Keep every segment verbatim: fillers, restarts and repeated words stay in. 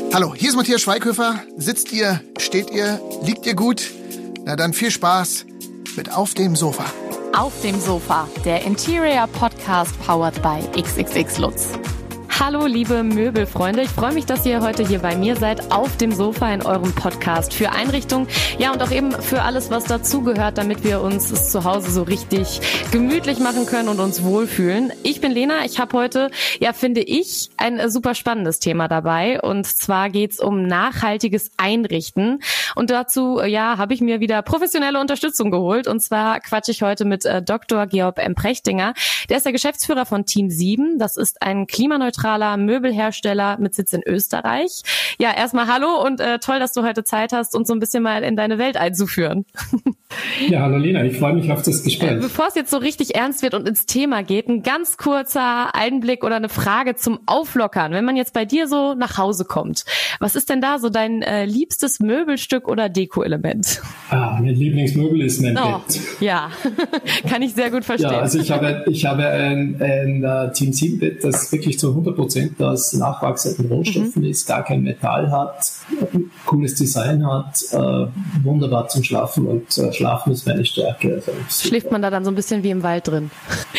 Hallo, hier ist Matthias Schweighöfer. Sitzt ihr, steht ihr, liegt ihr gut? Na dann viel Spaß mit Auf dem Sofa. Auf dem Sofa, der Interior Podcast powered by X X X Lutz. Hallo liebe Möbelfreunde, ich freue mich, dass ihr heute hier bei mir seid, auf dem Sofa in eurem Podcast für Einrichtung, ja und auch eben für alles, was dazugehört, damit wir uns es zu Hause so richtig gemütlich machen können und uns wohlfühlen. Ich bin Lena, ich habe heute, ja finde ich, ein super spannendes Thema dabei und zwar geht's um nachhaltiges Einrichten und dazu, ja, habe ich mir wieder professionelle Unterstützung geholt und zwar quatsche ich heute mit äh, Doktor Georg M. Prechtinger, der ist der Geschäftsführer von Team sieben, das ist ein klimaneutraler Möbelhersteller mit Sitz in Österreich. Ja, erstmal hallo und äh, toll, dass du heute Zeit hast, uns so ein bisschen mal in deine Welt einzuführen. Ja, hallo Lena, ich freue mich auf das Gespräch. Bevor es jetzt so richtig ernst wird und ins Thema geht, ein ganz kurzer Einblick oder eine Frage zum Auflockern. Wenn man jetzt bei dir so nach Hause kommt, was ist denn da so dein äh, liebstes Möbelstück oder Deko-Element? Ah, mein Lieblingsmöbel ist mein oh, Bett. Ja, kann ich sehr gut verstehen. Ja, also ich habe, ich habe ein, ein, ein Team sieben Bett, das wirklich zu hundert Prozent aus nachwachsenden Rohstoffen mhm. ist, gar kein Metall hat, cooles Design hat, äh, wunderbar zum Schlafen und äh, Schlafen ist meine Stärke. Also, schläft man da dann so ein bisschen wie im Wald drin?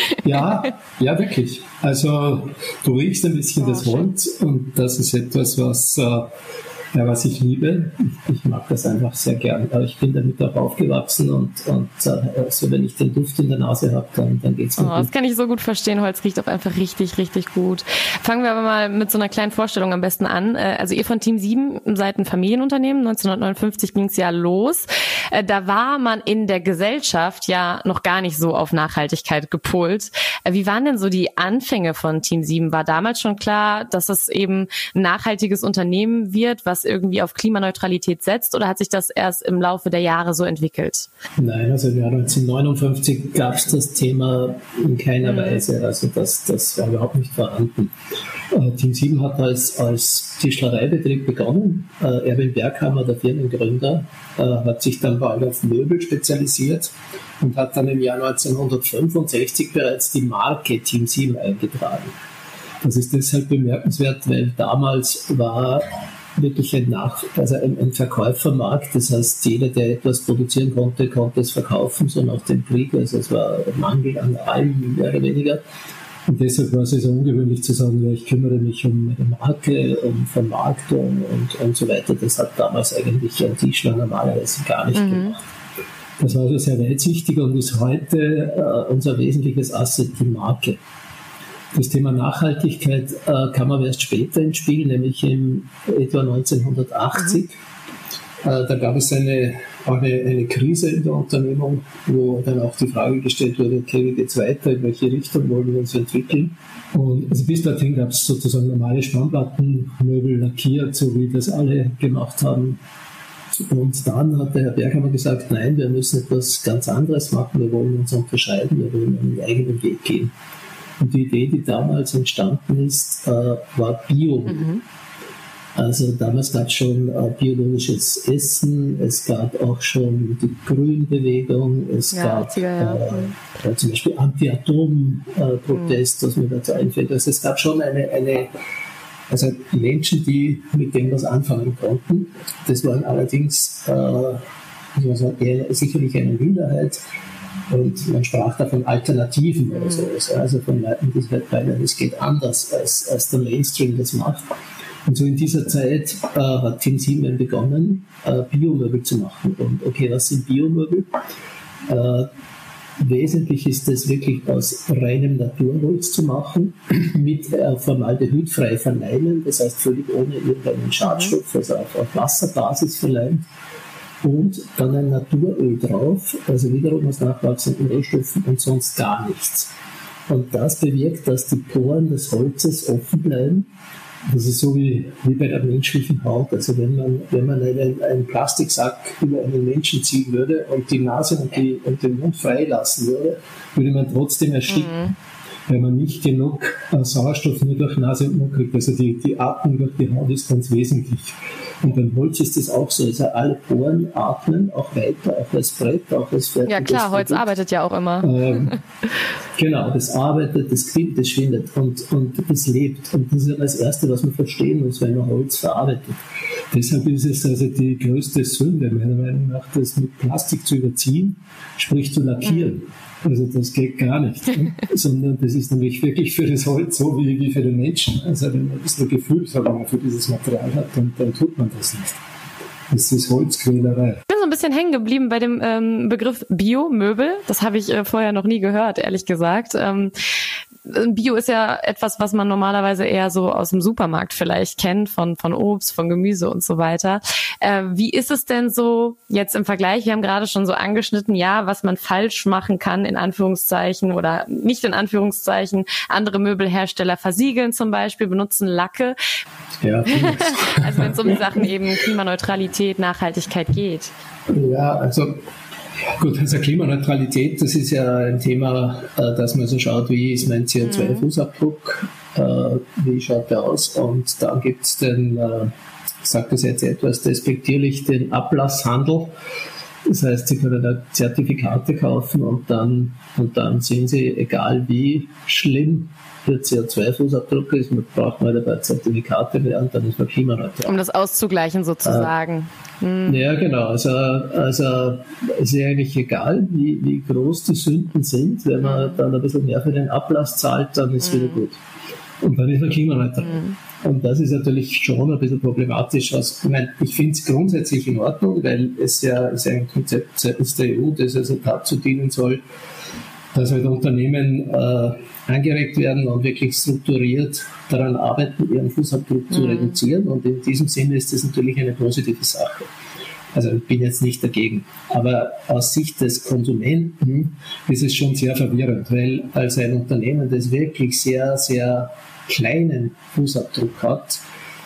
Ja, ja wirklich. Also du riechst ein bisschen oh, das Holz und das ist etwas, was, äh, ja, was ich liebe. Ich, ich mag das einfach sehr gern. Aber ich bin damit auch aufgewachsen und, und äh, also wenn ich den Duft in der Nase habe, dann, dann geht's mir oh, gut. Das kann ich so gut verstehen. Holz riecht auch einfach richtig, richtig gut. Fangen wir aber mal mit so einer kleinen Vorstellung am besten an. Also ihr von Team sieben seid ein Familienunternehmen. neunzehnhundertneunundfünfzig ging es ja los. Da war man in der Gesellschaft ja noch gar nicht so auf Nachhaltigkeit gepolt. Wie waren denn so die Anfänge von Team sieben? War damals schon klar, dass es eben ein nachhaltiges Unternehmen wird, was irgendwie auf Klimaneutralität setzt, oder hat sich das erst im Laufe der Jahre so entwickelt? Nein, also im Jahr neunzehnhundertneunundfünfzig gab es das Thema in keiner mhm. Weise. Also das, das war überhaupt nicht vorhanden. Äh, Team sieben hat als, als Tischlereibetrieb begonnen. Äh, Erwin Berghammer, der Firmengründer, äh, hat sich dann bald auf Möbel spezialisiert und hat dann im Jahr neunzehnhundertfünfundsechzig bereits die Marke Team sieben eingetragen. Das ist deshalb bemerkenswert, weil damals war wirklich ein, Nach-, also ein, ein Verkäufermarkt. Das heißt, jeder, der etwas produzieren konnte, konnte es verkaufen, so nach dem Krieg. Also es war Mangel an allem, mehr oder weniger. Und deshalb war es so ungewöhnlich zu sagen, ja, ich kümmere mich um eine Marke, um Vermarktung und, und so weiter. Das hat damals eigentlich ein Tischler normalerweise gar nicht mhm. gemacht. Das war also sehr weitsichtig und ist heute äh, unser wesentliches Asset, die Marke. Das Thema Nachhaltigkeit äh, kam aber erst später ins Spiel, nämlich im etwa neunzehnhundertachtzig. Mhm. Äh, da gab es eine, eine, eine Krise in der Unternehmung, wo dann auch die Frage gestellt wurde, okay, wie geht es weiter, in welche Richtung wollen wir uns entwickeln? Und also bis dorthin gab es sozusagen normale Spannplattenmöbel lackiert, so wie das alle gemacht haben. Und dann hat der Herr Berghammer gesagt, nein, wir müssen etwas ganz anderes machen, wir wollen uns unterscheiden, wir wollen einen eigenen Weg gehen. Und die Idee, die damals entstanden ist, äh, war Bio. Mhm. Also damals gab es schon äh, biologisches Essen, es gab auch schon die Grünbewegung, es ja, gab ja. äh, zum Beispiel Anti-Atom-Protest, äh, mhm. das mir dazu einfällt. Also es gab schon eine, eine also Menschen, die mit dem was anfangen konnten. Das waren allerdings äh, also eher, sicherlich eine Minderheit. Und man sprach da von Alternativen oder so, also von Leuten, die halt meinen, es geht anders, als, als der Mainstream das macht. Und so in dieser Zeit äh, hat Team sieben begonnen, äh, Biomöbel zu machen. Und okay, was sind Biomöbel? Äh, wesentlich ist es wirklich aus reinem Naturholz zu machen, mit äh, formaldehydfrei verleimen, das heißt völlig ohne irgendeinen Schadstoff, also auf, auf Wasserbasis verleimt. Und dann ein Naturöl drauf, also wiederum aus nachwachsenden Rohstoffen und sonst gar nichts. Und das bewirkt, dass die Poren des Holzes offen bleiben. Das ist so wie, wie bei der menschlichen Haut. Also wenn man, wenn man einen, einen Plastiksack über einen Menschen ziehen würde und die Nase und, die, und den Mund freilassen würde, würde man trotzdem ersticken. Mhm. weil man nicht genug äh, Sauerstoff nur durch Nase und Mund kriegt. Also die, die Atmung durch die Haut ist ganz wesentlich. Und beim Holz ist das auch so. Also alle Poren atmen auch weiter, auch als Brett, auch als fertiges Ja klar, Holz Produkt. arbeitet ja auch immer. Ähm, genau, das arbeitet, das kriegt, das schwindet und, und das lebt. Und das ist das Erste, was man verstehen muss, wenn man Holz verarbeitet. Deshalb ist es also die größte Sünde, meiner Meinung nach, das mit Plastik zu überziehen, sprich zu lackieren. Also das geht gar nicht, ne? Sondern das ist nämlich wirklich für das Holz so wie, wie für den Menschen. Also wenn man ein bisschen Gefühlsverlangen für dieses Material hat, dann, dann tut man das nicht. Das ist Holzquälerei. Ich bin so ein bisschen hängen geblieben bei dem ähm, Begriff Biomöbel. Das habe ich äh, vorher noch nie gehört, ehrlich gesagt. Ähm, Bio ist ja etwas, was man normalerweise eher so aus dem Supermarkt vielleicht kennt, von von Obst, von Gemüse und so weiter. Äh, wie ist es denn so jetzt im Vergleich? Wir haben gerade schon so angeschnitten, ja, was man falsch machen kann, in Anführungszeichen oder nicht in Anführungszeichen. Andere Möbelhersteller versiegeln zum Beispiel, benutzen Lacke. Ja, also wenn es um die Sachen eben Klimaneutralität, Nachhaltigkeit geht. Ja, also gut, also Klimaneutralität, das ist ja ein Thema, dass man so schaut, wie ist mein C O zwei Fußabdruck, wie schaut der aus, und dann gibt es den, ich sage das jetzt etwas despektierlich, den Ablasshandel. Das heißt, Sie können da Zertifikate kaufen und dann, und dann sehen Sie, egal wie schlimm der C O zwei Fußabdruck ist, man braucht mal dabei Zertifikate mehr und dann ist man klimaneutral. Um das auszugleichen sozusagen. Äh, hm. Ja, genau. Also, also es ist eigentlich egal, wie, wie groß die Sünden sind. Wenn man dann ein bisschen mehr für den Ablass zahlt, dann ist es hm. wieder gut. Und dann ist man klimaneutral. Hm. Und das ist natürlich schon ein bisschen problematisch. Also, ich meine, ich finde es grundsätzlich in Ordnung, weil es ja ist ein Konzept seitens der E U, das also dazu dienen soll, dass halt Unternehmen äh, angeregt werden und wirklich strukturiert daran arbeiten, ihren Fußabdruck mhm. zu reduzieren. Und in diesem Sinne ist das natürlich eine positive Sache. Also ich bin jetzt nicht dagegen. Aber aus Sicht des Konsumenten ist es schon sehr verwirrend, weil als ein Unternehmen, das wirklich sehr, sehr kleinen Fußabdruck hat,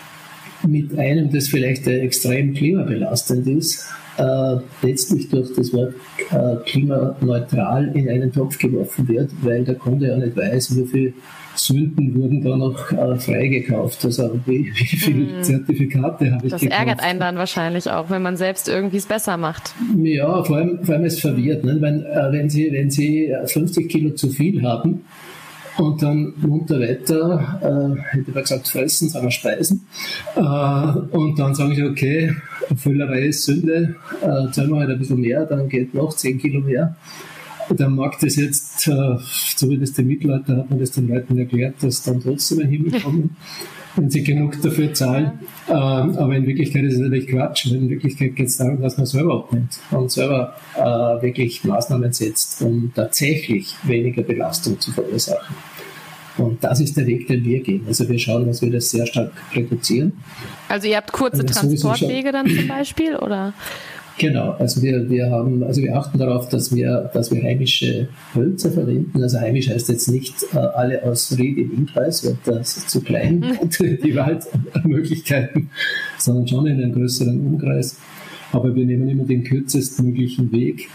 mit einem, das vielleicht extrem klimabelastend ist, äh, letztlich durch das Wort äh, klimaneutral in einen Topf geworfen wird, weil der Kunde ja nicht weiß, wie viele Sünden wurden da noch äh, freigekauft. Also wie, wie viele mm. Zertifikate habe ich das gekauft. Das ärgert einen dann wahrscheinlich auch, wenn man selbst irgendwie es besser macht. Ja, vor allem, vor allem ist es verwirrt. Ne? Wenn, äh, wenn, Sie, wenn Sie fünfzig Kilo zu viel haben, und dann munter weiter, äh, hätte ich gesagt, fressen, sagen wir speisen. Äh, und dann sagen sie, okay, Völlerei ist Sünde, äh, zahlen wir halt ein bisschen mehr, dann geht noch zehn Kilo mehr. Dann mag das jetzt, äh, so wie das die Mittelalter hat man das den Leuten erklärt, dass dann trotzdem ein Himmel kommen, wenn sie genug dafür zahlen. Ähm, aber in Wirklichkeit ist es natürlich Quatsch. In Wirklichkeit geht es darum, dass man selber abnimmt und selber äh, wirklich Maßnahmen setzt, um tatsächlich weniger Belastung zu verursachen. Und das ist der Weg, den wir gehen. Also wir schauen, dass wir das sehr stark reduzieren. Also ihr habt kurze Transportwege dann zum Beispiel, oder? Genau, also wir, wir haben, also wir achten darauf, dass wir, dass wir heimische Hölzer verwenden. Also heimisch heißt jetzt nicht äh, alle aus Ried im Innkreis, weil das ist zu klein und die Waldmöglichkeiten, sondern schon in einem größeren Umkreis. Aber wir nehmen immer den kürzestmöglichen Weg.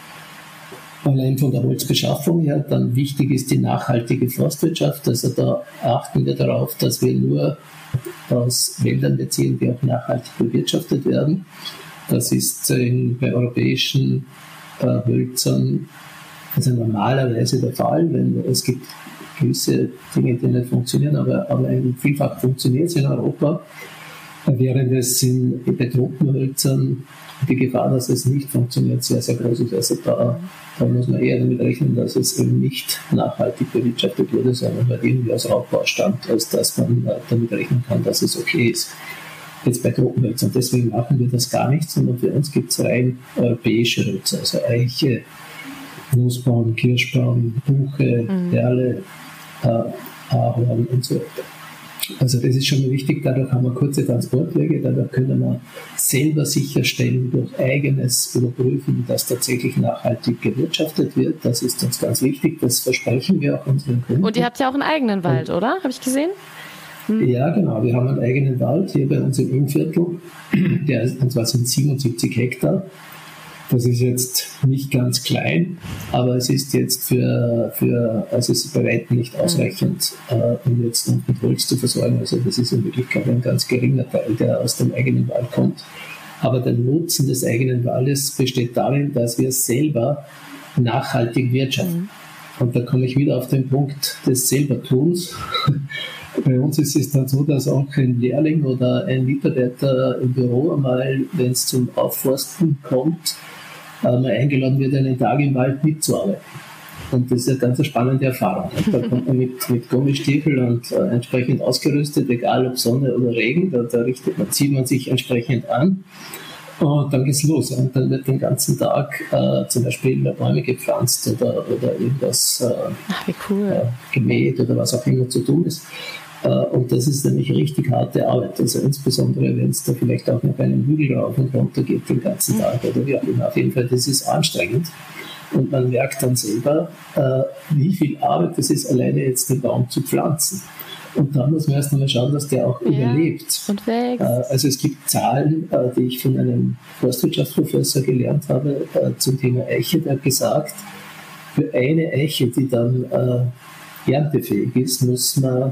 Allein von der Holzbeschaffung her, dann wichtig ist die nachhaltige Forstwirtschaft. Also da achten wir darauf, dass wir nur aus Wäldern beziehen, die auch nachhaltig bewirtschaftet werden. Das ist in, bei europäischen äh, Hölzern also normalerweise der Fall, wenn es gibt gewisse Dinge, die nicht funktionieren, aber, aber vielfach funktioniert es in Europa, während es in, bei Trockenhölzern die Gefahr, dass es nicht funktioniert, sehr, sehr groß ist. Also da, da muss man eher damit rechnen, dass es eben nicht nachhaltig bewirtschaftet wurde, sondern halt irgendwie aus Raubbau stammt, als dass man damit rechnen kann, dass es okay ist. Jetzt bei Trockenhölzern. Deswegen machen wir das gar nicht, sondern für uns gibt es rein europäische Hölzer, also Eiche, Moosbaum, Kirschbaum, Buche, mhm. Perle, äh, Ahorn und so weiter. Also das ist schon mal wichtig, dadurch haben wir kurze Transportwege, dadurch können wir selber sicherstellen durch eigenes Überprüfen, dass tatsächlich nachhaltig gewirtschaftet wird. Das ist uns ganz wichtig, das versprechen wir auch unseren Kunden. Und ihr habt ja auch einen eigenen Wald, und, oder? Habe ich gesehen? Ja, genau. Wir haben einen eigenen Wald hier bei uns im Innviertel. Der ist, und zwar sind siebenundsiebzig Hektar. Das ist jetzt nicht ganz klein, aber es ist jetzt für, für also es ist bei weitem nicht ausreichend, äh, um jetzt mit Holz zu versorgen. Also das ist in Wirklichkeit ein ganz geringer Teil, der aus dem eigenen Wald kommt. Aber der Nutzen des eigenen Waldes besteht darin, dass wir selber nachhaltig wirtschaften. Mhm. Und da komme ich wieder auf den Punkt des Selbertuns. Bei uns ist es dann so, dass auch ein Lehrling oder ein Mitarbeiter im Büro einmal, wenn es zum Aufforsten kommt, mal eingeladen wird, einen Tag im Wald mitzuarbeiten. Und das ist eine ganz spannende Erfahrung. Da kommt man mit, mit Gummistiefel und äh, entsprechend ausgerüstet, egal ob Sonne oder Regen, da, da richtet man, zieht man sich entsprechend an. Und dann geht's los. Und dann wird den ganzen Tag äh, zum Beispiel Bäume gepflanzt oder, oder irgendwas äh, Ach, wie cool. äh, gemäht oder was auch immer zu tun ist. Äh, und das ist nämlich richtig harte Arbeit. Also insbesondere, wenn es da vielleicht auch noch einen Hügel rauf und runter geht den ganzen Tag oder wie auch immer. Auf jeden Fall, das ist anstrengend. Und man merkt dann selber, äh, wie viel Arbeit es ist, alleine jetzt den Baum zu pflanzen. Und dann muss man erst einmal schauen, dass der auch ja, überlebt. Und wächst. Äh, also es gibt Zahlen, äh, die ich von einem Forstwirtschaftsprofessor gelernt habe äh, zum Thema Eiche, der hat gesagt, für eine Eiche, die dann äh, erntefähig ist, muss man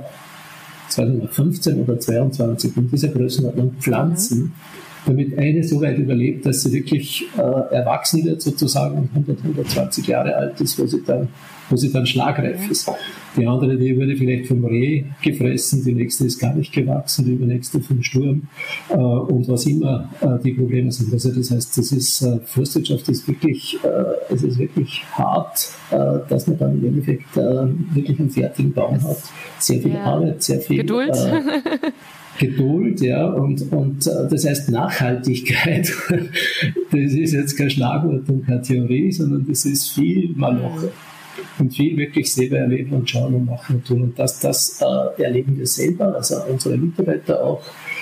fünfzehn oder zweiundzwanzig in dieser Größenordnung pflanzen, mhm. damit eine so weit überlebt, dass sie wirklich äh, erwachsen wird sozusagen und hundert, hundertzwanzig Jahre alt ist, wo sie dann, wo sie dann schlagreif ist. Die andere, die wurde vielleicht vom Reh gefressen, die nächste ist gar nicht gewachsen, die übernächste vom Sturm äh, und was immer äh, die Probleme sind. Also das heißt, das ist, äh, Forstwirtschaft ist wirklich, äh, es ist wirklich hart, äh, dass man dann im Endeffekt äh, wirklich einen fertigen Baum hat. Sehr viel ja. Arbeit, sehr viel Geduld. Äh, Geduld, ja, und, und äh, das heißt Nachhaltigkeit. Das ist jetzt kein Schlagwort und keine Theorie, sondern das ist viel Maloche. Und viel wirklich selber erleben und schauen und machen und tun. Und das, das äh, erleben wir selber, also unsere Mitarbeiter auch.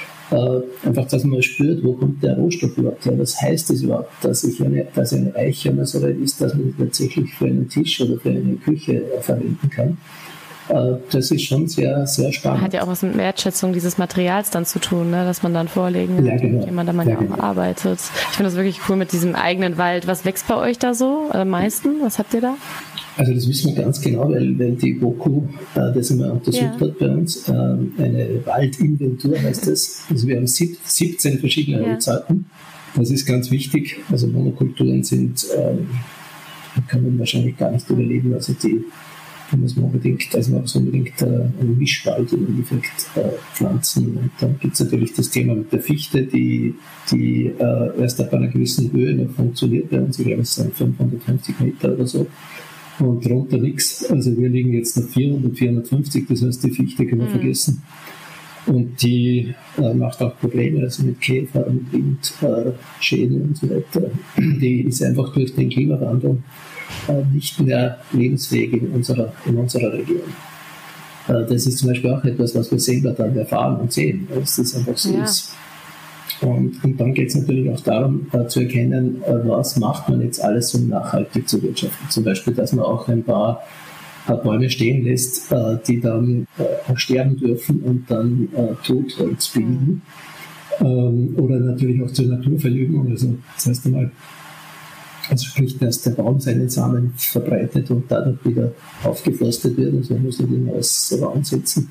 Äh, einfach, dass man spürt, wo kommt der Rohstoff überhaupt her. Was heißt das überhaupt, dass, ich eine, dass eine Eiche einmal so weit ist, dass man sie tatsächlich für einen Tisch oder für eine Küche äh, verwenden kann. Äh, das ist schon sehr, sehr spannend. Hat ja auch was mit Wertschätzung dieses Materials dann zu tun, ne? Dass man dann vorlegen ja, genau. hat, wie man da mal ja, genau. auch arbeitet. Ich finde das wirklich cool mit diesem eigenen Wald. Was wächst bei euch da so am meisten? Was habt ihr da? Also das wissen wir ganz genau, weil, weil die BOKU äh, das einmal untersucht ja. hat bei uns. Ähm, eine Waldinventur heißt das. Also wir haben sieb, siebzehn verschiedene ja. Holzarten. Das ist ganz wichtig. Also Monokulturen sind, ähm, kann man wahrscheinlich gar nicht überleben. Also die, die muss man unbedingt, also man muss unbedingt äh, einen Mischwald im Endeffekt äh, pflanzen. Und dann gibt es natürlich das Thema mit der Fichte, die, die äh, erst ab einer gewissen Höhe noch funktioniert bei uns. Ich glaube, es sind fünfhundertfünfzig Meter oder so. Und drunter nichts. Also wir liegen jetzt auf vierhundert, vierhundertfünfzig, das heißt, die Fichte können wir mhm. vergessen. Und die äh, macht auch Probleme, also mit Käfer, mit Windschäden äh, und so weiter. Die ist einfach durch den Klimawandel äh, nicht mehr lebensfähig in unserer, in unserer Region. Äh, das ist zum Beispiel auch etwas, was wir selber dann erfahren und sehen, dass das einfach so ja. ist. Und, und dann geht es natürlich auch darum, äh, zu erkennen, äh, was macht man jetzt alles, um nachhaltig zu wirtschaften. Zum Beispiel, dass man auch ein paar äh, Bäume stehen lässt, äh, die dann äh, sterben dürfen und dann äh, Totholz bilden. Ähm, oder natürlich auch zur Naturverjüngung. Also das heißt einmal, also sprich, dass der Baum seinen Samen verbreitet und dadurch wieder aufgeforstet wird. Also man muss nicht immer als Raum setzen.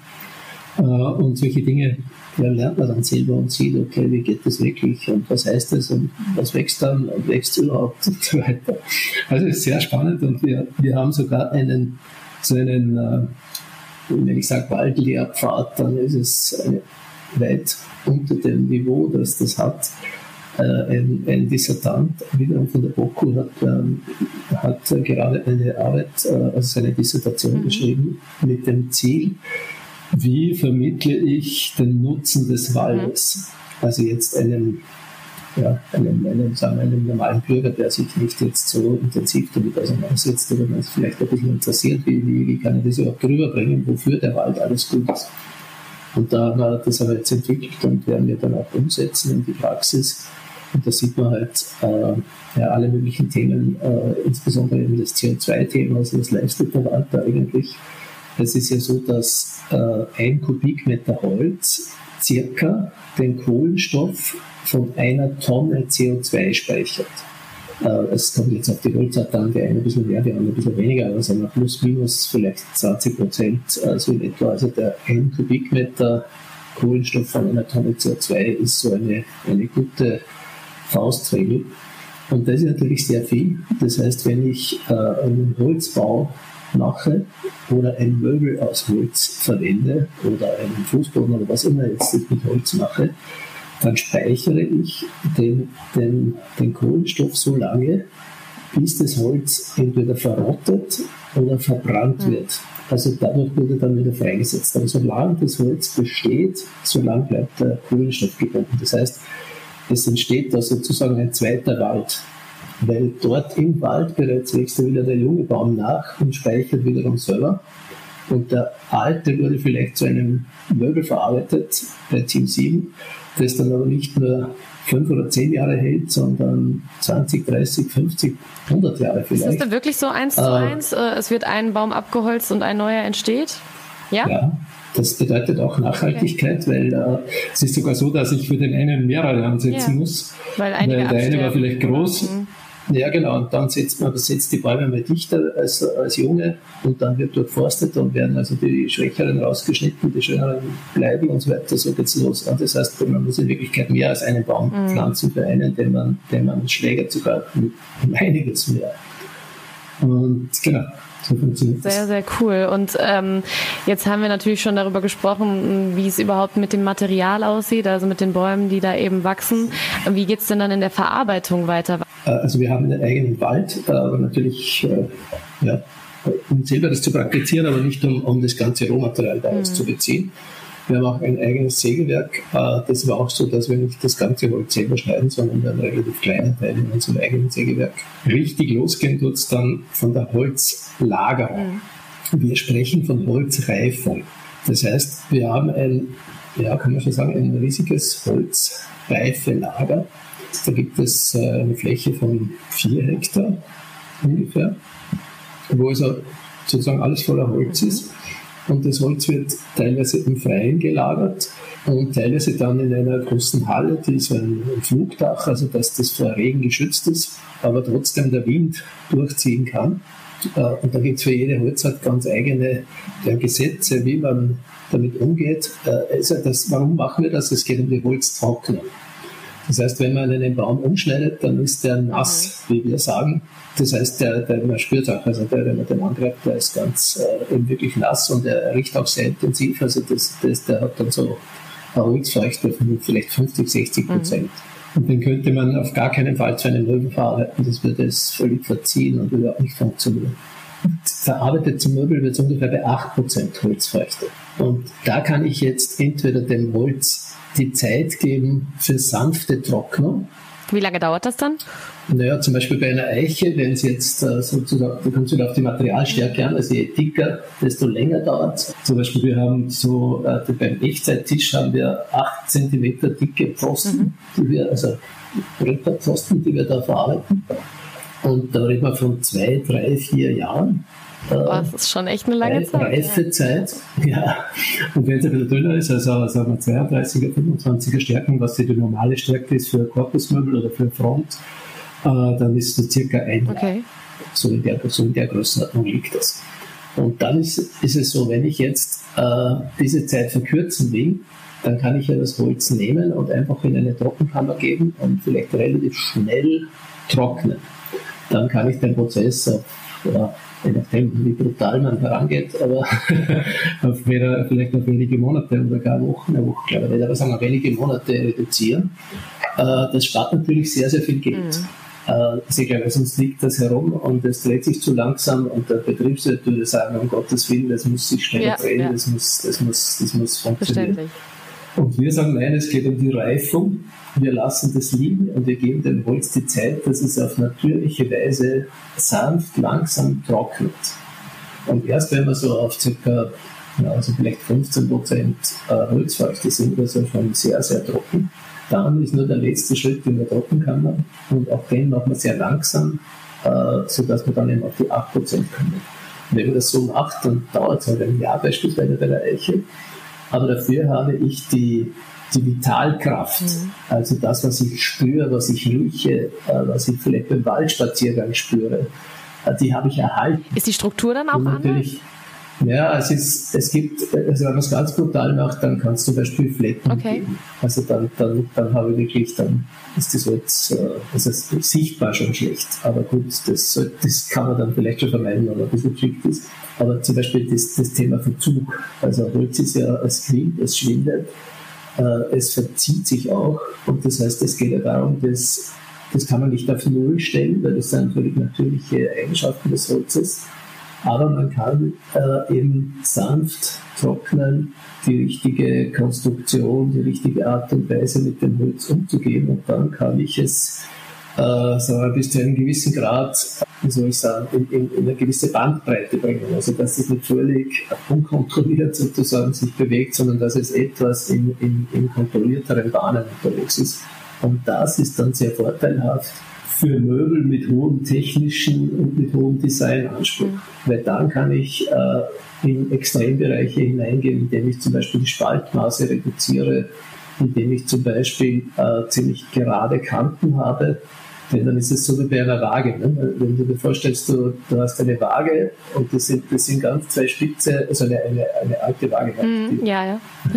Und solche Dinge ja, lernt man dann selber und sieht, okay, wie geht das wirklich und was heißt das und was wächst dann und wächst überhaupt und so weiter. Also es ist sehr spannend und wir, wir haben sogar einen, so einen, äh, wenn ich sage Waldlehrpfad, dann ist es eine, weit unter dem Niveau, das das hat. Äh, ein, ein Dissertant, wiederum von der BOKU, hat, ähm, hat äh, gerade eine Arbeit, äh, also seine Dissertation mhm. geschrieben mit dem Ziel, wie vermittle ich den Nutzen des Waldes? Also jetzt einem, ja, einem, einem, sagen wir, einem normalen Bürger, der sich nicht jetzt so intensiv damit auseinandersetzt oder man es vielleicht ein bisschen interessiert, wie, wie, wie kann ich das überhaupt rüberbringen, wofür der Wald alles gut ist. Und da haben wir das aber jetzt entwickelt und werden wir dann auch umsetzen in die Praxis. Und da sieht man halt äh, ja, alle möglichen Themen, äh, insbesondere eben das C O zwei Thema, also was leistet der Wald da eigentlich? Es ist ja so, dass äh, ein Kubikmeter Holz circa den Kohlenstoff von einer Tonne C O zwei speichert. Es kommt jetzt auf die Holzart an, die eine ein bisschen mehr, die andere ein bisschen weniger, aber sagen wir plus minus vielleicht zwanzig Prozent, so in etwa. Also der ein Kubikmeter Kohlenstoff von einer Tonne C O zwei ist so eine, eine gute Faustregel. Und das ist natürlich sehr viel. Das heißt, wenn ich äh, einen Holzbau mache oder ein Möbel aus Holz verwende oder einen Fußboden oder was immer jetzt ich mit Holz mache, dann speichere ich den, den, den Kohlenstoff so lange, bis das Holz entweder verrottet oder verbrannt wird. Also dadurch wurde dann wieder freigesetzt. Aber solange das Holz besteht, solange bleibt der Kohlenstoff gebunden. Das heißt, es entsteht da sozusagen ein zweiter Wald, weil dort im Wald bereits wächst wieder der junge Baum nach und speichert wiederum selber. Und der alte wurde vielleicht zu einem Möbel verarbeitet bei Team sieben, das dann aber nicht nur fünf oder zehn Jahre hält, sondern zwanzig, dreißig, fünfzig, hundert Jahre vielleicht. Ist das denn wirklich so eins zu eins? Äh, es wird ein Baum abgeholzt und ein neuer entsteht? Ja? Ja, das bedeutet auch Nachhaltigkeit, okay. weil äh, es ist sogar so, dass ich für den einen mehrere ansetzen ja. muss. Weil, einige weil der eine war vielleicht groß. Mhm. Ja, genau. Und dann setzt man setzt die Bäume mal dichter als, als junge und dann wird durchforstet und werden also die Schwächeren rausgeschnitten, die Schöneren bleiben und so weiter. So geht es los. Und das heißt, man muss in Wirklichkeit mehr als einen Baum mhm. pflanzen für einen, den man, den man schlägert sogar um einiges mehr. Und genau. So funktioniert das. Sehr, sehr cool. Und ähm, jetzt haben wir natürlich schon darüber gesprochen, wie es überhaupt mit dem Material aussieht, also mit den Bäumen, die da eben wachsen. Wie geht es denn dann in der Verarbeitung weiter? Also wir haben einen eigenen Wald, aber natürlich, äh, ja, um selber das zu praktizieren, aber nicht um, um das ganze Rohmaterial daraus mhm. zu beziehen. Wir haben auch ein eigenes Sägewerk. Das war auch so, dass wir nicht das ganze Holz selber schneiden, sondern wir haben relativ kleine Teile in unserem eigenen Sägewerk. Richtig losgehen tut es dann von der Holzlagerung. Mhm. Wir sprechen von Holzreifung. Das heißt, wir haben ein, ja, kann man schon sagen, ein riesiges Holzreifelager. Da gibt es eine Fläche von vier Hektar ungefähr, wo also sozusagen alles voller Holz mhm. ist. Und das Holz wird teilweise im Freien gelagert und teilweise dann in einer großen Halle, die ist so ein Flugdach, also dass das vor Regen geschützt ist, aber trotzdem der Wind durchziehen kann. Und da gibt es für jede Holzart ganz eigene ja, Gesetze, wie man damit umgeht. Also das, warum machen wir das? Es geht um die Holztrocknung. Das heißt, wenn man einen Baum umschneidet, dann ist der nass, wie wir sagen. Das heißt, der, der man spürt auch, also der, wenn man den angreift, der ist ganz äh, eben wirklich nass und er riecht auch sehr intensiv. Also das, das, der hat dann so eine Holzfeuchte von vielleicht fünfzig, sechzig Prozent. Mhm. Und den könnte man auf gar keinen Fall zu einem Möbel verarbeiten. Das würde es völlig verziehen und überhaupt nicht funktionieren. Und verarbeitet zum Möbel wird es ungefähr bei acht Prozent Holzfeuchte. Und da kann ich jetzt entweder dem Holz die Zeit geben für sanfte Trocknung. Wie lange dauert das dann? Naja, zum Beispiel bei einer Eiche, wenn es jetzt äh, sozusagen, da kommt es wieder auf die Materialstärke an, also je dicker, desto länger dauert es. Zum Beispiel, wir haben so, äh, beim Echtzeittisch haben wir acht Zentimeter dicke Pfosten, mhm. die wir, also Bretterpfosten, die wir da verarbeiten. Und da reden wir von zwei, drei, vier Jahren. Boah, das ist schon echt eine lange Zeit. Reifezeit, ja. Und wenn es ein bisschen dünner ist, also sagen wir zweiunddreißiger, fünfundzwanziger Stärken, was die normale Stärke ist für Korpusmöbel oder für Front, äh, dann ist das circa ein Jahr. Okay. So in der, so in der Größenordnung liegt das. Und dann ist, ist es so, wenn ich jetzt äh, diese Zeit verkürzen will, dann kann ich ja das Holz nehmen und einfach in eine Trockenkammer geben und vielleicht relativ schnell trocknen. Dann kann ich den Prozess auf, ja, je nachdem, wie brutal man herangeht, aber auf weder, vielleicht auf wenige Monate oder gar Wochen, eine Woche, glaube ich nicht, aber sagen wir wenige Monate reduzieren. Äh, das spart natürlich sehr, sehr viel Geld. Mhm. Äh, also ich glaube, sonst liegt das herum und es dreht sich zu langsam und der Betriebswirt würde sagen, um Gottes Willen, das muss sich schneller ja, drehen, ja. Das, muss, das, muss, das muss funktionieren. Und wir sagen, nein, es geht um die Reifung. Wir lassen das liegen und wir geben dem Holz die Zeit, dass es auf natürliche Weise sanft, langsam trocknet. Und erst wenn wir so auf ca. Ja, also vielleicht fünfzehn Prozent Holzfeuchte sind, also schon sehr, sehr trocken, dann ist nur der letzte Schritt in der Trockenkammer und auch den machen wir sehr langsam, sodass wir dann eben auf die acht Prozent kommen. Und wenn man das so macht, dann dauert es halt ein Jahr beispielsweise bei der Eiche. Aber dafür habe ich die die Vitalkraft, mhm. also das, was ich spüre, was ich rieche, was ich vielleicht beim Waldspaziergang spüre, die habe ich erhalten. Ist die Struktur dann auch anders? Ja, es ist, es gibt, also wenn man es ganz brutal macht, dann kann es zum Beispiel Flecken okay. geben. Also dann, dann, dann habe ich wirklich, dann ist das jetzt, das ist sichtbar schon schlecht. Aber gut, das, das kann man dann vielleicht schon vermeiden, wenn man ein bisschen geschickt ist. Aber zum Beispiel das, das Thema Verzug. Also Holz ist ja, es quillt, es schwindet, äh, es verzieht sich auch. Und das heißt, es geht ja darum, dass, das kann man nicht auf Null stellen, weil das sind natürlich natürliche Eigenschaften des Holzes. Aber man kann äh, eben sanft trocknen, die richtige Konstruktion, die richtige Art und Weise mit dem Holz umzugehen, und dann kann ich es äh, so bis zu einem gewissen Grad, wie soll ich sagen, in, in, in eine gewisse Bandbreite bringen. Also dass es nicht völlig unkontrolliert sozusagen sich bewegt, sondern dass es etwas in, in, in kontrollierteren Bahnen unterwegs ist. Und das ist dann sehr vorteilhaft für Möbel mit hohem technischen und mit hohem Designanspruch. Mhm. Weil dann kann ich äh, in Extrembereiche hineingehen, indem ich zum Beispiel die Spaltmaße reduziere, indem ich zum Beispiel äh, ziemlich gerade Kanten habe. Denn dann ist es so wie bei einer Waage. Ne? Wenn du dir vorstellst, du, du hast eine Waage und das sind, das sind ganz zwei Spitze, also eine, eine, eine alte Waage. Mm, die, ja, ja.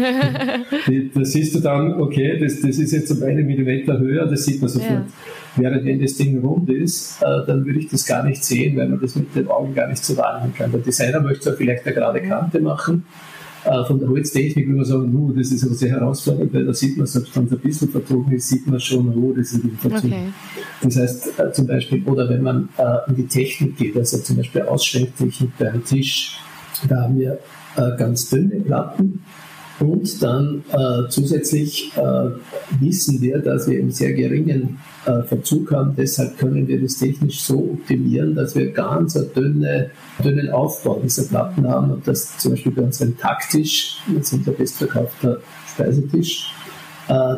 die, da siehst du dann, okay, das, das ist jetzt um einen Millimeter höher, das sieht man sofort. Ja. Während wenn das Ding rund ist, äh, dann würde ich das gar nicht sehen, weil man das mit den Augen gar nicht so wahrnehmen kann. Der Designer möchte zwar vielleicht eine gerade Kante machen. Äh, von der Holztechnik würde man sagen, uh, das ist aber sehr herausfordernd, weil da sieht man, selbst wenn es ein bisschen verzogen ist, sieht man schon, oh, das ist ein bisschen verzogen. Okay. Das heißt äh, zum Beispiel, oder wenn man äh, in die Technik geht, also zum Beispiel Ausschwenktechnik bei einem Tisch, da haben wir äh, ganz dünne Platten. Und dann äh, zusätzlich äh, wissen wir, dass wir einen sehr geringen äh, Verzug haben. Deshalb können wir das technisch so optimieren, dass wir ganz einen dünne, dünnen Aufbau dieser Platten haben. Und das zum Beispiel bei unserem Takttisch, das ist unser bestverkaufter Speisetisch, äh,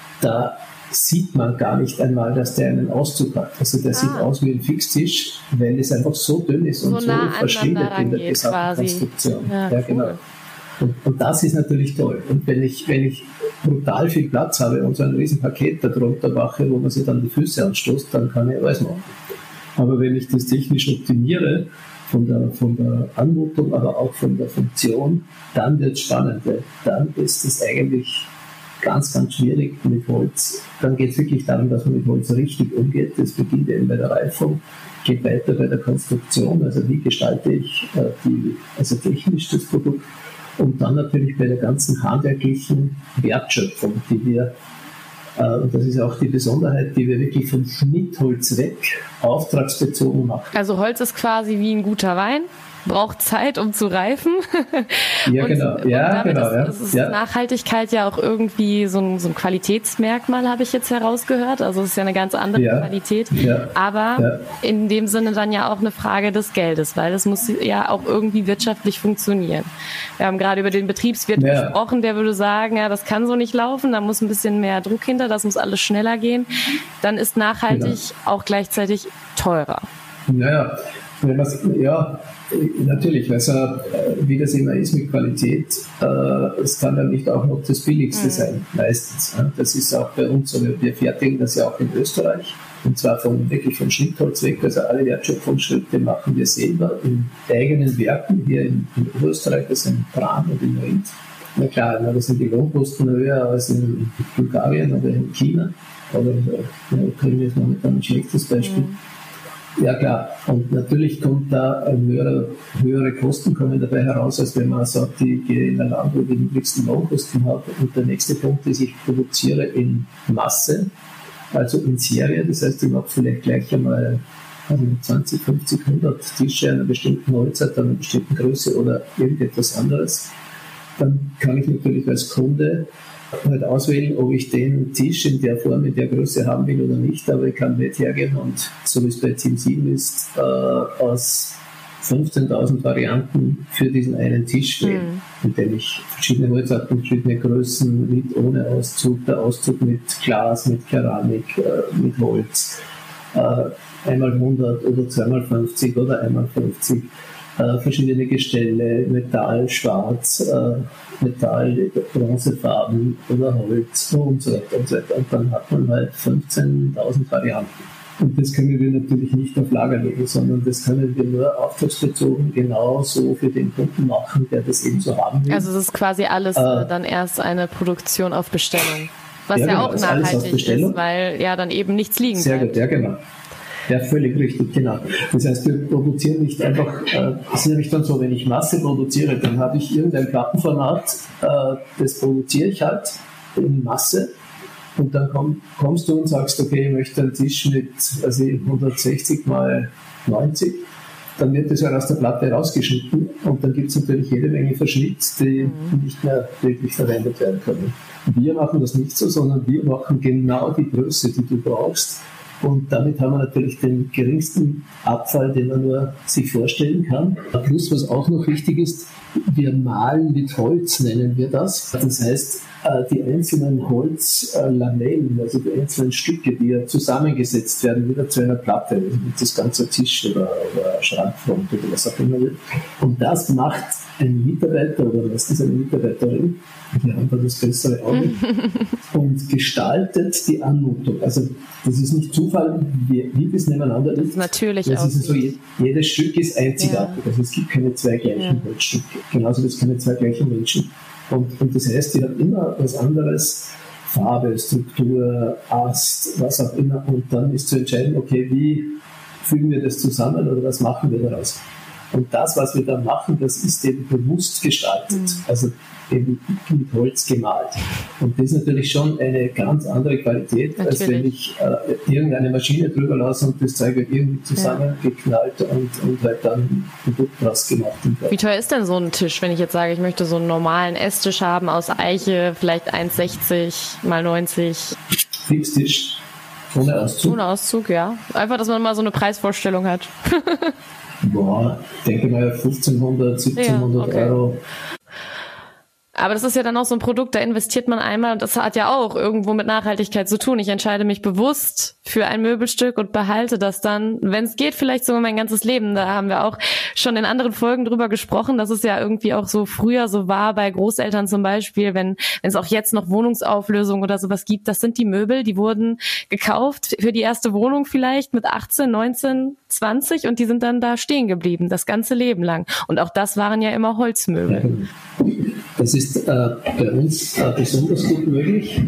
da sieht man gar nicht einmal, dass der einen Auszug hat. Also der ah. sieht aus wie ein Fixtisch, weil es einfach so dünn ist und so, so nah verschwindet in der gesamten Konstruktion. Ja, ja, genau. Cool. Und, und das ist natürlich toll. Und wenn ich, wenn ich brutal viel Platz habe und so ein riesen Paket da drunter mache, wo man sich dann die Füße anstoßt, dann kann ich alles machen. Aber wenn ich das technisch optimiere, von der, von der Anmutung, aber auch von der Funktion, dann wird es spannend. Dann ist es eigentlich ganz, ganz schwierig mit Holz. Dann geht es wirklich darum, dass man mit Holz richtig umgeht. Das beginnt eben bei der Reifung, geht weiter bei der Konstruktion, also wie gestalte ich äh, die, also technisch das Produkt. Und dann natürlich bei der ganzen handwerklichen Wertschöpfung, die wir, äh, und das ist auch die Besonderheit, die wir wirklich vom Schnittholz weg auftragsbezogen machen. Also Holz ist quasi wie ein guter Wein, braucht Zeit, um zu reifen. Ja, und, genau. Ja, und genau. Ist, Ja. ist ja. Nachhaltigkeit ja auch irgendwie so ein, so ein Qualitätsmerkmal, habe ich jetzt herausgehört. Also es ist ja eine ganz andere ja. Qualität. Ja. Aber ja. in dem Sinne dann ja auch eine Frage des Geldes, weil das muss ja auch irgendwie wirtschaftlich funktionieren. Wir haben gerade über den Betriebswirt ja. gesprochen, der würde sagen, ja, das kann so nicht laufen, da muss ein bisschen mehr Druck hinter, das muss alles schneller gehen. Dann ist nachhaltig genau. auch gleichzeitig teurer. Naja, wenn ja, natürlich, weil es ja, wie das immer ist mit Qualität, äh, es kann ja nicht auch noch das Billigste mhm. sein, meistens. Ja. Das ist auch bei uns so, wir fertigen das ja auch in Österreich, und zwar von, wirklich vom Schnittholz weg, also alle Wertschöpfungsschritte machen wir selber in eigenen Werken hier in, in Österreich, das sind in Bran und in Ried. Na klar, da sind die Lohnkosten höher als in Bulgarien oder in China, oder in der Ukraine ist momentan ein schlechtes Beispiel. Mhm. Ja klar, und natürlich kommt da ein höhere, höhere Kosten kommen dabei heraus, als wenn man sagt, ich gehe in ein Land, wo ich die niedrigsten Lohnkosten habe. Und der nächste Punkt ist, ich produziere in Masse, also in Serie, das heißt, ich mache vielleicht gleich einmal also zwanzig, fünfzig, hundert Tische einer bestimmten Holzart, einer bestimmten Größe oder irgendetwas anderes. Dann kann ich natürlich als Kunde halt auswählen, ob ich den Tisch in der Form, in der Größe haben will oder nicht, aber ich kann nicht hergehen und, so wie es bei Team sieben ist, äh, aus fünfzehntausend Varianten für diesen einen Tisch wählen, mhm. indem ich verschiedene Holzarten, verschiedene Größen, mit, ohne Auszug, der Auszug mit Glas, mit Keramik, äh, mit Holz, äh, einmal hundert oder zweimal fünfzig oder einmal fünfzig. äh, verschiedene Gestelle, Metall, Schwarz, äh, Metall, Bronzefarben oder Holz und so weiter und so weiter. Und dann hat man halt fünfzehntausend Varianten. Und das können wir natürlich nicht auf Lager legen, sondern das können wir nur auftragsbezogen genau so für den Kunden machen, der das eben so haben will. Also es ist quasi alles äh, dann erst eine Produktion auf Bestellung. Was ja, ja genau, auch nachhaltig ist, weil ja dann eben nichts liegen Sehr bleibt. gut, ja genau. Ja, völlig richtig, genau. Das heißt, wir produzieren nicht einfach, äh, das ist nämlich dann so, wenn ich Masse produziere, dann habe ich irgendein Plattenformat, äh, das produziere ich halt in Masse. Und dann komm, kommst du und sagst, okay, ich möchte einen Tisch mit also hundertsechzig mal neunzig. Dann wird das ja aus der Platte rausgeschnitten und dann gibt es natürlich jede Menge Verschnitt, die mhm. nicht mehr wirklich verwendet werden können. Wir machen das nicht so, sondern wir machen genau die Größe, die du brauchst. Und damit haben wir natürlich den geringsten Abfall, den man nur sich vorstellen kann. Plus, was auch noch wichtig ist, wir malen mit Holz, nennen wir das. Das heißt, die einzelnen Holzlamellen, also die einzelnen Stücke, die ja zusammengesetzt werden, wieder zu einer Platte, das ganze Tisch oder, oder Schrankfront oder was auch immer. Und das macht ein Mitarbeiter oder was ist eine Mitarbeiterin, wir haben da das bessere Auge, und gestaltet die Anmutung. Also das ist nicht Zufall, wie, wie das nebeneinander ist. Natürlich das auch. Ist so, jedes Stück ist einzigartig. Ja. Also es gibt keine zwei gleichen ja. Holzstücke. Genauso wie es keine zwei gleichen Menschen. Und, und das heißt, die haben immer was anderes, Farbe, Struktur, Ast, was auch immer. Und dann ist zu entscheiden, okay, wie fügen wir das zusammen oder was machen wir daraus? Und das, was wir da machen, das ist eben bewusst gestaltet, mhm. also eben mit Holz gemalt. Und das ist natürlich schon eine ganz andere Qualität, natürlich. Als wenn ich äh, irgendeine Maschine drüber lasse und das Zeug irgendwie zusammengeknallt ja. und, und halt dann ein Produkt draus gemacht. Wie teuer ist denn so ein Tisch, wenn ich jetzt sage, ich möchte so einen normalen Esstisch haben aus Eiche, vielleicht eins sechzig mal neunzig? Fixtisch, ohne Auszug. Ohne Auszug, ja. Einfach, dass man mal so eine Preisvorstellung hat. Boah, ich denke mal fünfzehnhundert, siebzehnhundert ja, okay. Euro. Aber das ist ja dann auch so ein Produkt, da investiert man einmal und das hat ja auch irgendwo mit Nachhaltigkeit zu tun. Ich entscheide mich bewusst für ein Möbelstück und behalte das dann, wenn es geht, vielleicht sogar mein ganzes Leben. Da haben wir auch schon in anderen Folgen drüber gesprochen, dass es ja irgendwie auch so früher so war bei Großeltern zum Beispiel, wenn wenn es auch jetzt noch Wohnungsauflösung oder sowas gibt. Das sind die Möbel, die wurden gekauft für die erste Wohnung vielleicht mit achtzehn, neunzehn, zwanzig und die sind dann da stehen geblieben, das ganze Leben lang. Und auch das waren ja immer Holzmöbel. Das ist äh, bei uns äh, besonders gut möglich,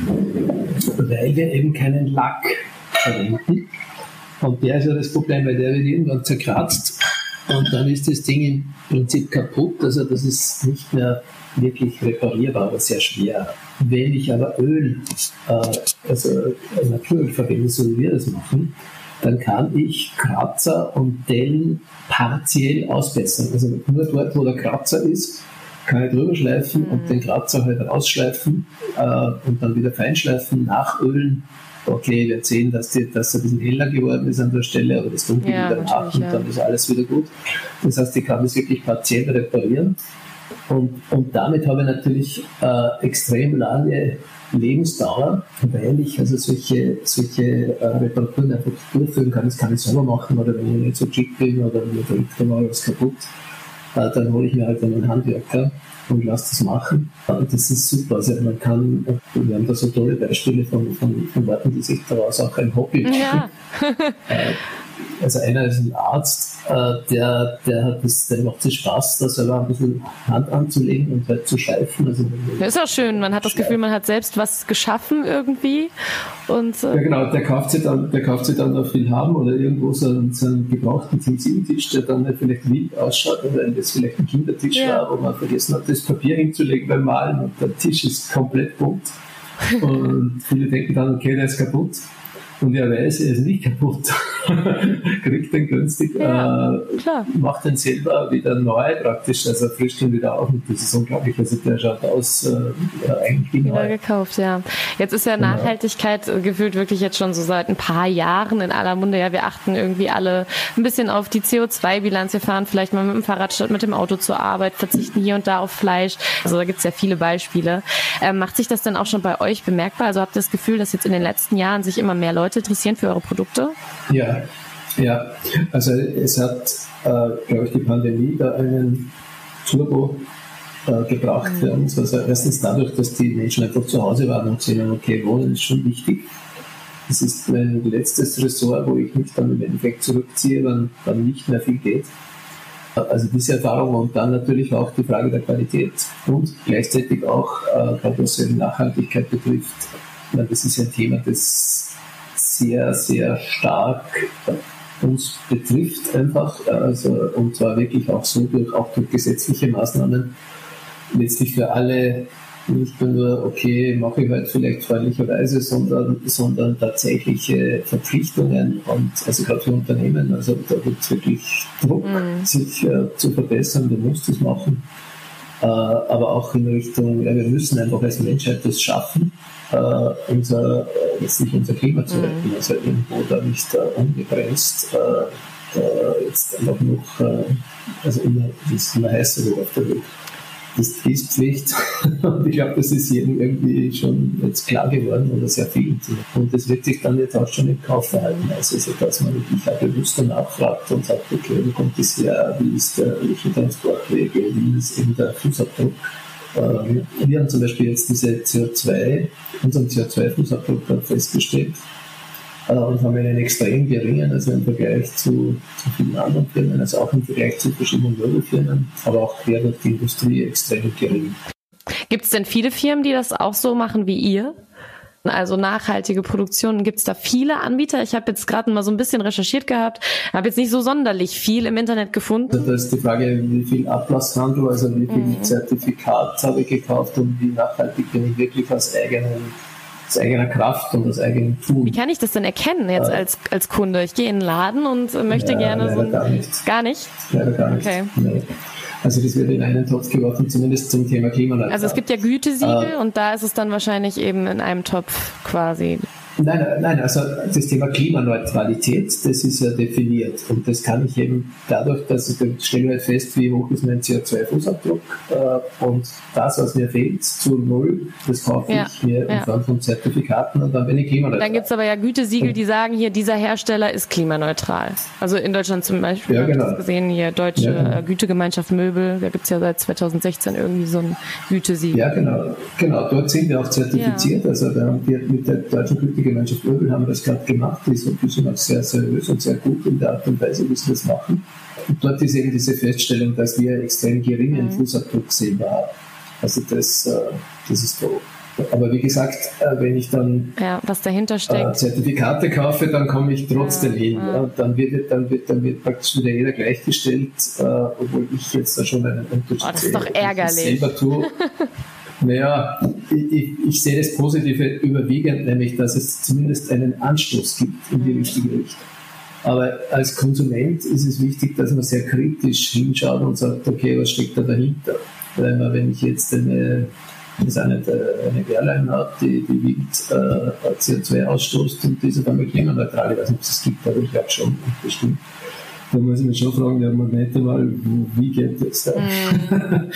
weil wir eben keinen Lack verwenden. Und der ist ja das Problem, weil der wird irgendwann zerkratzt und dann ist das Ding im Prinzip kaputt. Also das ist nicht mehr wirklich reparierbar, aber sehr schwer. Wenn ich aber Öl, äh, also Naturöl verwende, so wie wir das machen, dann kann ich Kratzer und Dellen partiell ausbessern. Also nur dort, wo der Kratzer ist, kann ich drüber schleifen mhm. und den Kratzer halt rausschleifen äh, und dann wieder feinschleifen, nachölen. Okay, wir sehen, dass, die, dass er ein bisschen heller geworden ist an der Stelle, aber das Dunkel ja, wieder nach und ja. dann ist alles wieder gut. Das heißt, ich kann das wirklich partiell reparieren. Und, und damit habe ich natürlich äh, extrem lange Lebensdauer, weil ich also solche, solche äh, Reparaturen einfach durchführen kann. Das kann ich selber machen oder wenn ich nicht so schick bin oder mir bringt mal was kaputt, äh, dann hole ich mir halt einen Handwerker und lasse das machen. Und das ist super. Also man kann, wir haben da so tolle Beispiele von, von, von Leuten, die sich daraus auch ein Hobby machen. Ja. äh, Also einer ist ein Arzt, äh, der, der, hat das, der macht es Spaß, da selber ein bisschen Hand anzulegen und halt zu schleifen. Also, das ist auch schön, man hat das Gefühl, man hat selbst was geschaffen irgendwie. Und, äh ja genau, der kauft sich dann, der kauft sich dann auf viel haben oder irgendwo so einen, so einen gebrauchten Team sieben Tisch, der dann halt vielleicht wild ausschaut, weil das vielleicht ein Kindertisch ja. war, wo man vergessen hat, das Papier hinzulegen beim Malen und der Tisch ist komplett bunt. Und viele denken dann, okay, der ist kaputt. Und er weiß, er ist nicht kaputt, kriegt den günstig, ja, äh, macht den selber wieder neu praktisch, also frischt ihn wieder auf und das ist unglaublich, also der schaut aus, äh, ja, eigentlich wie neu. Gekauft, ja. Jetzt ist ja genau. Nachhaltigkeit äh, gefühlt wirklich jetzt schon so seit ein paar Jahren in aller Munde, ja, wir achten irgendwie alle ein bisschen auf die C O zwei Bilanz, wir fahren vielleicht mal mit dem Fahrrad statt mit dem Auto zur Arbeit, verzichten hier und da auf Fleisch, also da gibt's ja viele Beispiele. Ähm, macht sich das denn auch schon bei euch bemerkbar, also habt ihr das Gefühl, dass jetzt in den letzten Jahren sich immer mehr Leute interessieren für eure Produkte? Ja, ja. Also es hat äh, glaube ich, die Pandemie da einen Turbo äh, gebracht für uns. Also erstens dadurch, dass die Menschen einfach zu Hause waren und gesehen haben, okay, Wohnen ist schon wichtig. Das ist mein letztes Ressort, wo ich mich dann im Endeffekt zurückziehe, wenn dann nicht mehr viel geht. Also diese Erfahrung und dann natürlich auch die Frage der Qualität und gleichzeitig auch, äh, gerade was die Nachhaltigkeit betrifft, weil das ist ein Thema, das sehr, sehr stark uns betrifft einfach, also, und zwar wirklich auch so durch, auch durch gesetzliche Maßnahmen, letztlich für alle, nicht nur, okay, mache ich halt vielleicht freundlicherweise, sondern, sondern tatsächliche Verpflichtungen und also gerade für Unternehmen, also da gibt es wirklich Druck, mhm. sich äh, zu verbessern, du musst es machen, äh, aber auch in Richtung, ja, wir müssen einfach als Menschheit das schaffen, äh, unser, letztlich unser Klima zu retten, mhm. also irgendwo da nicht äh, unbegrenzt äh, äh, jetzt einfach noch, äh, also immer, das ist immer heißer wird auf der Welt. Das ist Pflicht und ich glaube, das ist jedem irgendwie schon jetzt klar geworden oder sehr viel. Und das wird sich dann jetzt auch schon im Kaufverhalten, also, also dass man wirklich auch bewusster nachfragt und sagt, okay, wo kommt das her, wie ist der welche Transportwege, wie ist eben der Fußabdruck. Ähm, wir haben zum Beispiel jetzt diese C O zwei, unseren C O zwei Fußabdruck festgestellt äh, und haben einen extrem geringen, also im Vergleich zu, zu vielen anderen Firmen, also auch im Vergleich zu verschiedenen Möbelfirmen, aber auch quer durch die Industrie extrem gering. Gibt es denn viele Firmen, die das auch so machen wie ihr? Also nachhaltige Produktionen, gibt es da viele Anbieter? Ich habe jetzt gerade mal so ein bisschen recherchiert gehabt, habe jetzt nicht so sonderlich viel im Internet gefunden. Also da ist die Frage, wie viel Ablasshandel, also wie viel mhm. Zertifikat habe ich gekauft und wie nachhaltig bin ich wirklich aus eigenen aus eigener Kraft und aus eigenem Tun. Wie kann ich das denn erkennen jetzt äh, als, als Kunde? Ich gehe in den Laden und möchte ja, gerne so... Gar nicht. Gar nicht? Leider gar nicht. Okay. Nee. Also das wird in einen Topf geworfen, zumindest zum Thema Klimaneutral. Also es gibt ja Gütesiegel äh, und da ist es dann wahrscheinlich eben in einem Topf quasi. Nein, nein, also das Thema Klimaneutralität, das ist ja definiert und das kann ich eben dadurch, dass ich dann stelle halt fest, wie hoch ist mein C O zwei Fußabdruck äh, und das, was mir fehlt, zu null, das kaufe ja, ich mir ja. in Form von Zertifikaten und dann bin ich klimaneutral. Dann gibt es aber ja Gütesiegel, die sagen hier, dieser Hersteller ist klimaneutral. Also in Deutschland zum Beispiel, ja, habe genau. ich das gesehen, hier Deutsche ja, genau. Gütegemeinschaft Möbel, da gibt es ja seit zwanzig sechzehn irgendwie so ein Gütesiegel. Ja, genau, genau, dort sind wir auch zertifiziert, ja. also da haben wir mit der Deutschen Gütegemeinschaft Gemeinschaft Möbel haben das gerade gemacht, die sind auch sehr seriös und sehr gut in der Art und Weise, wie sie das machen. Und dort ist eben diese Feststellung, dass wir extrem geringen mhm. Fußabdruck sehen haben. Also das, das ist so. Aber wie gesagt, wenn ich dann ja, was dahinter steckt. Zertifikate kaufe, dann komme ich trotzdem ja, hin. Ja. Und dann wird, dann, wird, dann wird praktisch wieder jeder gleichgestellt, obwohl ich jetzt da schon einen Unterschied sehe. Oh, das ist doch ärgerlich. Ich selber tue. Naja, ich, ich, ich sehe das Positive überwiegend, nämlich, dass es zumindest einen Anstoß gibt in die richtige Richtung. Aber als Konsument ist es wichtig, dass man sehr kritisch hinschaut und sagt, okay, was steckt da dahinter? Weil man, wenn ich jetzt eine, eine, eine Airline habe, die, die wiegt äh, C O zwei ausstößt und die ist auf einmal klimaneutral, ich weiß nicht, ob es das gibt, aber ich glaube schon, bestimmt. Da muss ich mich schon fragen, ja, Moment einmal, wie geht das da? Mm.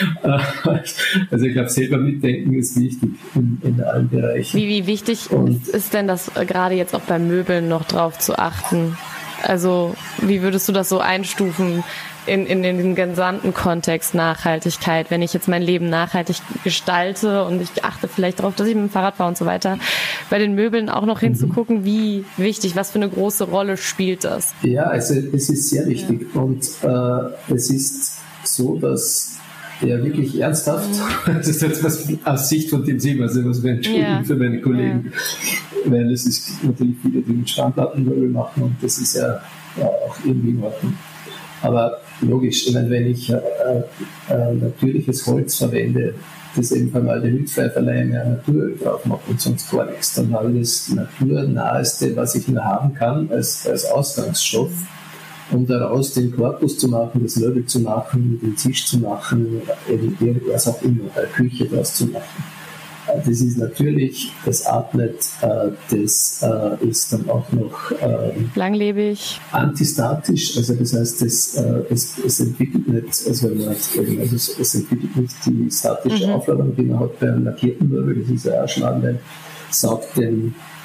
Also ich glaube, selber mitdenken ist wichtig in, in allen Bereichen. Wie, wie wichtig Und ist denn das gerade jetzt auch beim Möbeln noch drauf zu achten? Also wie würdest du das so einstufen in, in den gesamten Kontext Nachhaltigkeit, wenn ich jetzt mein Leben nachhaltig gestalte und ich achte vielleicht darauf, dass ich mit dem Fahrrad fahre und so weiter, bei den Möbeln auch noch hinzugucken, wie wichtig, was für eine große Rolle spielt das? Ja, also es ist sehr wichtig ja. und äh, es ist so, dass ja wirklich ernsthaft, mhm. das ist jetzt was aus Sicht von dem Thema, also was wir entschuldigen ja. für meine Kollegen, ja. weil es ist natürlich viele, die mit Standplattenmöbel machen und das ist ja, ja auch irgendwie in Ordnung. Aber logisch, ich meine, wenn ich äh, äh, natürliches Holz verwende, das eben formaldehydfrei mehr Naturöl drauf mache und sonst gar nichts, dann habe ich das naturnaheste, was ich nur haben kann, als, als Ausgangsstoff, um daraus den Korpus zu machen, das Möbel zu machen, den Tisch zu machen, eben irgendwas auch immer, eine Küche draus zu machen. Das ist natürlich, das atmet, äh, das äh, ist dann auch noch äh, langlebig, antistatisch, also das heißt, das, äh, es, es entwickelt nicht, also, also es, es entwickelt nicht die statische mhm. Aufladung, die man hat beim lackierten Möbel, das ist ja auch Schlaglein, saugt den,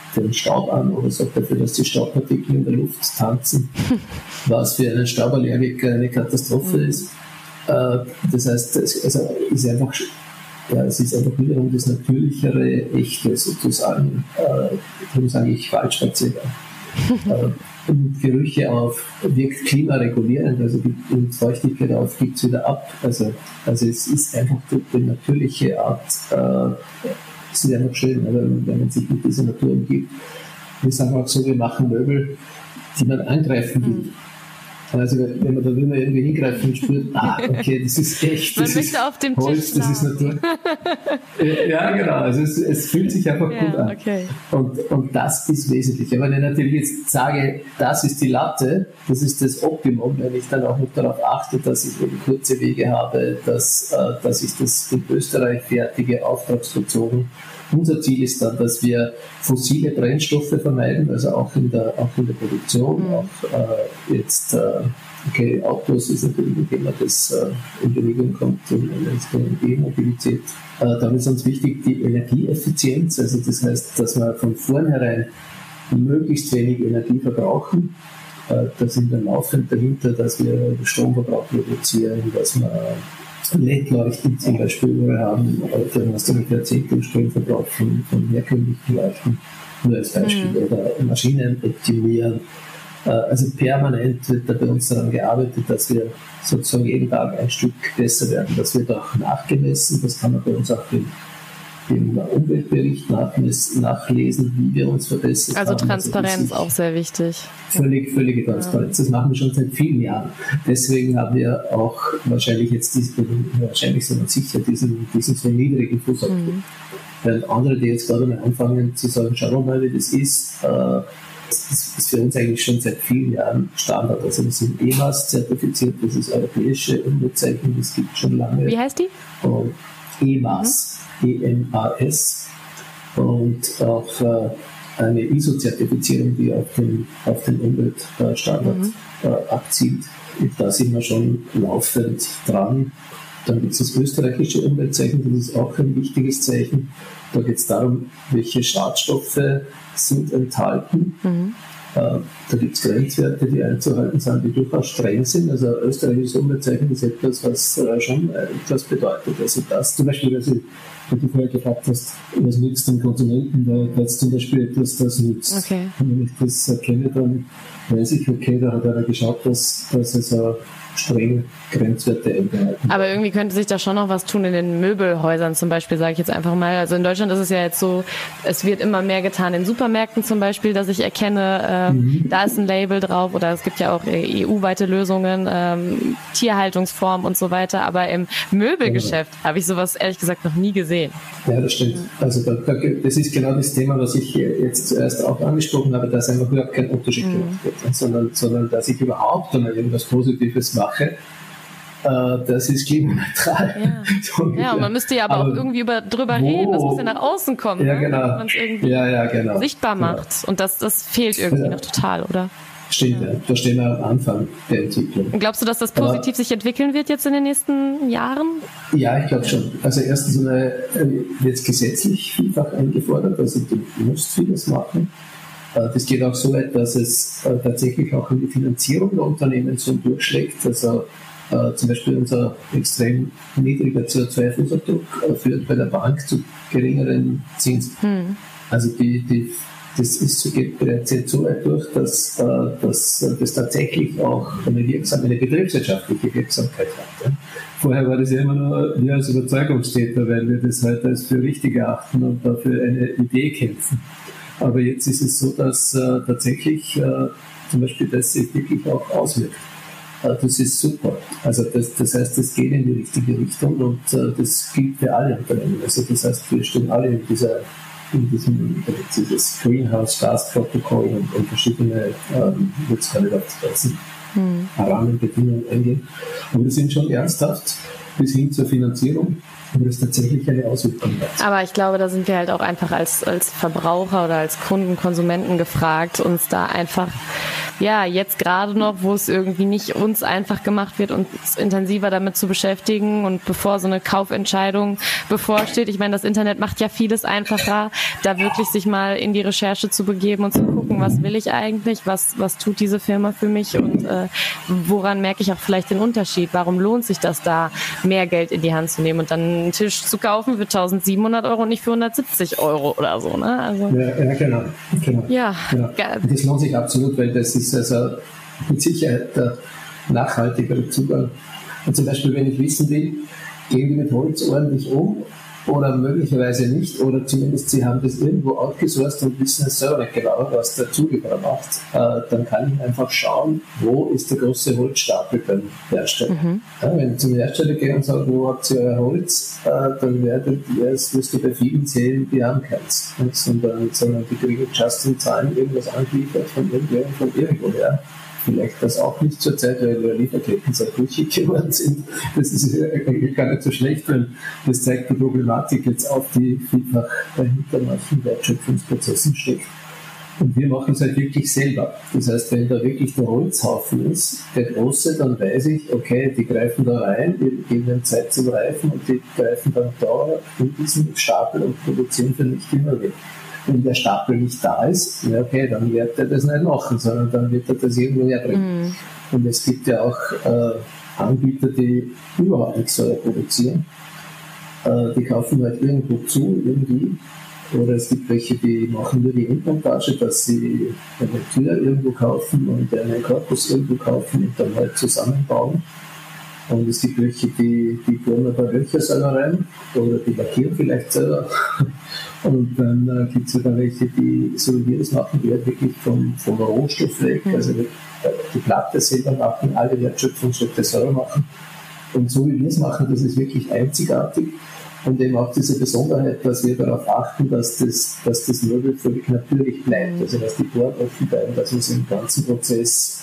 den Staub an oder sorgt dafür, dass die Staubpartikel in der Luft tanzen, was für einen Stauballergiker eine Katastrophe mhm. ist. Äh, das heißt, es also ist einfach, ja, es ist einfach wiederum das natürlichere, echte sozusagen, äh, darum sage ich Waldspaziergang. äh, Gerüche auf, wirkt klimaregulierend, also gibt Feuchtigkeit auf, gibt es wieder ab. Also, also es ist einfach die, die natürliche Art, äh, es ist einfach schön, wenn, wenn man sich mit dieser Natur umgibt. Wir sagen auch so, wir machen Möbel, die man angreifen will. Mhm. Also wenn man da will man irgendwie hingreifen und spürt, ah, okay, das ist echt, das man ist auf dem Holz, Tisch das ist Natur. Ja, genau, also es, es fühlt sich einfach ja, gut an. Okay. Und, und das ist wesentlich. Aber wenn ich natürlich jetzt sage, das ist die Latte, das ist das Optimum, wenn ich dann auch noch darauf achte, dass ich eben kurze Wege habe, dass, äh, dass ich das in Österreich fertige, auftragsbezogen. Unser Ziel ist dann, dass wir fossile Brennstoffe vermeiden, also auch in der, auch in der Produktion, mhm. auch äh, jetzt, äh, okay, Autos ist natürlich ein Thema, das äh, in Bewegung kommt in Richtung E-Mobilität. Äh, dann ist uns wichtig die Energieeffizienz, also das heißt, dass wir von vornherein möglichst wenig Energie verbrauchen. Äh, da sind wir laufend dahinter, dass wir den Stromverbrauch reduzieren, dass wir L E D-Leuchten zum Beispiel überall haben, dann hast du ungefähr zehn Stromverbrauch von, von herkömmlichen Leuchten, nur als Beispiel, mhm. oder Maschinen optimieren. Also permanent wird da bei uns daran gearbeitet, dass wir sozusagen jeden Tag ein Stück besser werden. Das wird auch nachgemessen, das kann man bei uns auch im, im Umweltbericht nachmessen, nachlesen, wie wir uns verbessert also haben. Transparenz also auch sehr wichtig. Völlig, völlige Transparenz. Das machen wir schon seit vielen Jahren. Deswegen haben wir auch wahrscheinlich jetzt diesen, wahrscheinlich sondern sicher diesen, diesen so niedrigen Fußabdruck. Mhm. Weil andere, die jetzt gerade mal anfangen zu sagen, schau mal, wie das ist, äh, das ist, ist für uns eigentlich schon seit vielen Jahren Standard. Also wir sind E M A S zertifiziert, das ist europäische Umbezeichnung, das gibt schon lange. Wie heißt die? Und E M A S, mhm. E M A S. Und auch äh, eine I S O-Zertifizierung, die auf den, auf den Umweltstandard mhm. äh, abzielt. Und da sind wir schon laufend dran. Dann gibt es das österreichische Umweltzeichen, das ist auch ein wichtiges Zeichen. Da geht es darum, welche Schadstoffe sind enthalten. Mhm. Äh, da gibt es Grenzwerte, die einzuhalten sind, die durchaus streng sind. Also österreichisches Umweltzeichen ist etwas, was äh, schon etwas bedeutet. Also das zum Beispiel, also, wenn du vorher gefragt hast, was nützt den Konsumenten, da ist zum Beispiel etwas, das nützt. Okay. Und wenn ich das erkenne, dann weiß ich, okay, da hat einer geschaut, dass, dass es ein streng Grenzwerte eingehalten. Aber irgendwie könnte sich da schon noch was tun in den Möbelhäusern zum Beispiel, sage ich jetzt einfach mal. Also in Deutschland ist es ja jetzt so, es wird immer mehr getan in Supermärkten zum Beispiel, dass ich erkenne, äh, mhm. da ist ein Label drauf oder es gibt ja auch E U-weite Lösungen, ähm, Tierhaltungsform und so weiter. Aber im Möbelgeschäft ja. habe ich sowas ehrlich gesagt noch nie gesehen. Ja, das stimmt. Also da, da, das ist genau das Thema, was ich jetzt zuerst auch angesprochen habe, dass einfach überhaupt kein Unterschied mhm. gemacht wird, sondern, sondern dass ich überhaupt einmal irgendwas Positives mache. Das ist klimaneutral. Ja, so ja und man müsste ja aber, aber auch irgendwie über, drüber wo, reden, das muss ja nach außen kommen, ja, ne? genau. Dass man es irgendwie ja, ja, genau. sichtbar macht. Ja. Und das, das fehlt irgendwie ja. noch total, oder? Stimmt, ja. Da stehen wir am Anfang der Entwicklung. Und glaubst du, dass das positiv aber, sich entwickeln wird jetzt in den nächsten Jahren? Ja, ich glaube schon. Also erstens eine, wird es gesetzlich vielfach eingefordert, also du musst vieles machen. Das geht auch so weit, dass es tatsächlich auch in die Finanzierung der Unternehmen so durchschlägt. Also äh, zum Beispiel unser extrem niedriger C O zwei Fußabdruck äh, führt bei der Bank zu geringeren Zinsen. Hm. Also die, die, das ist, geht bereits jetzt so weit durch, dass, äh, dass das tatsächlich auch eine, wirksame, eine betriebswirtschaftliche Wirksamkeit hat. Ja. Vorher war das ja immer nur wir als Überzeugungstäter, weil wir das heute als für richtig erachten und dafür eine Idee kämpfen. Aber jetzt ist es so, dass äh, tatsächlich äh, zum Beispiel das sich wirklich auch auswirkt. Äh, das ist super. Also das, das heißt, das geht in die richtige Richtung und äh, das gilt für alle Unternehmen. Also das heißt, wir stehen alle in dieser in diesem dieses Greenhouse-Gas-Protokoll und, und verschiedene, ähm, jetzt kann ich auf die hm. Rahmenbedingungen eingehen. Aber wir sind schon ernsthaft bis hin zur Finanzierung, wo das tatsächlich eine Auswirkung hat. Aber ich glaube, da sind wir halt auch einfach als, als Verbraucher oder als Kunden, Konsumenten gefragt, uns da einfach ja, jetzt gerade noch, wo es irgendwie nicht uns einfach gemacht wird, uns intensiver damit zu beschäftigen und bevor so eine Kaufentscheidung bevorsteht. Ich meine, das Internet macht ja vieles einfacher, da wirklich sich mal in die Recherche zu begeben und zu gucken, was will ich eigentlich, was was tut diese Firma für mich und äh, woran merke ich auch vielleicht den Unterschied? Warum lohnt sich das da, mehr Geld in die Hand zu nehmen und dann einen Tisch zu kaufen für eintausendsiebenhundert Euro und nicht für hundertsiebzig Euro oder so, ne? Also, ja, ja, genau. genau, ja, genau. Das lohnt sich absolut, weil das ist also mit Sicherheit der nachhaltigere Zugang. Und zum Beispiel, wenn ich wissen will, gehen die mit Holz ordentlich um oder möglicherweise nicht, oder zumindest sie haben das irgendwo outgesourced und wissen es selber nicht genau, was der Zulieferer macht, äh, dann kann ich einfach schauen, wo ist der große Holzstapel beim Hersteller. Mhm. Ja, wenn ich zum Hersteller gehe und sage, wo habt ihr euer Holz, äh, dann werdet ihr es, wirst du bei vielen sehen, die haben keins. Sondern, sondern die kriegen just in Zahlen irgendwas angeliefert von irgendwer von irgendwoher. Vielleicht das auch nicht zur Zeit, weil die Lieferketten sehr brüchig geworden sind. Das ist eigentlich gar nicht so schlecht, weil das zeigt die Problematik jetzt auf, die vielfach dahinter manchen Wertschöpfungsprozessen steckt. Und wir machen es halt wirklich selber. Das heißt, wenn da wirklich der Holzhaufen ist, der große, dann weiß ich, okay, die greifen da rein, wir geben ihnen Zeit zum Reifen und die greifen dann da in diesen Stapel und produzieren für nicht immer weg. Wenn der Stapel nicht da ist, ja okay, dann wird er das nicht machen, sondern dann wird er das irgendwo herbringen. Mm. Und es gibt ja auch äh, Anbieter, die überhaupt nichts selber produzieren. Äh, die kaufen halt irgendwo zu, irgendwie. Oder es gibt welche, die machen nur die Endmontage, dass sie eine Tür irgendwo kaufen und einen Korpus irgendwo kaufen und dann halt zusammenbauen. Und es gibt welche, die, die bohren ein paar Löcher selber rein oder die lackieren vielleicht selber. Und dann äh, gibt es ja dann welche, die, so wie wir das machen, die halt wirklich vom, vom Rohstoff weg, mhm. also die, die Platte selber machen, alle Wertschöpfungsschritte selber machen. Und so wie wir es machen, das ist wirklich einzigartig. Und eben auch diese Besonderheit, dass wir darauf achten, dass das, dass das Möbel völlig natürlich bleibt. Also dass die Poren offen bleiben, dass man so im ganzen Prozess